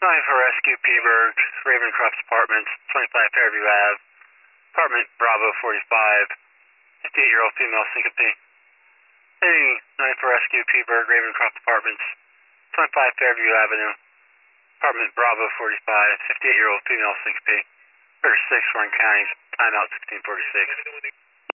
for Rescue, Peaburg, Ravencroft Apartments, 25 Fairview Ave, Apartment Bravo 45, 58-year-old female syncope. Heading 9 for Rescue, Peaburg, Ravencroft Apartments, 25 Fairview Avenue, Apartment Bravo 45, 58-year-old female syncope. Order 6, Warren County, timeout 1646.